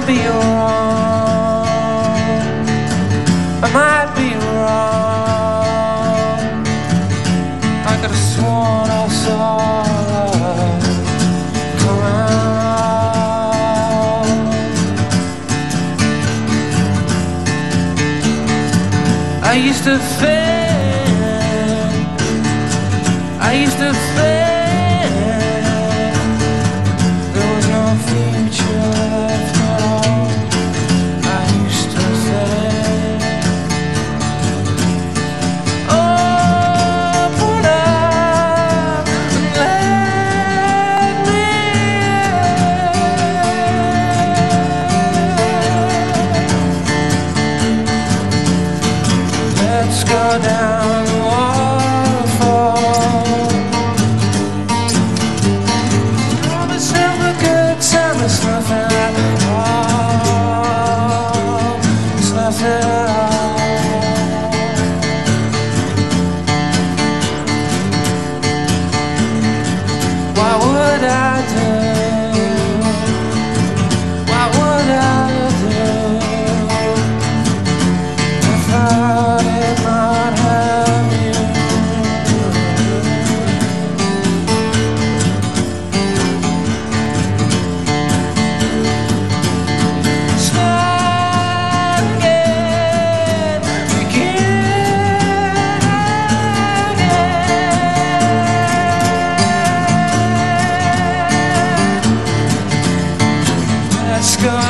might be wrong. I might be wrong. I could have sworn I saw love come around. I used to think, I used to think there was no future left at all. I used to think, open up and let me in. Let's go down the waterfall. Promise him a good time. It's nothing at all. It's nothing at all. What would I do? What would I do if I did not have you? Start again, begin again. Let's go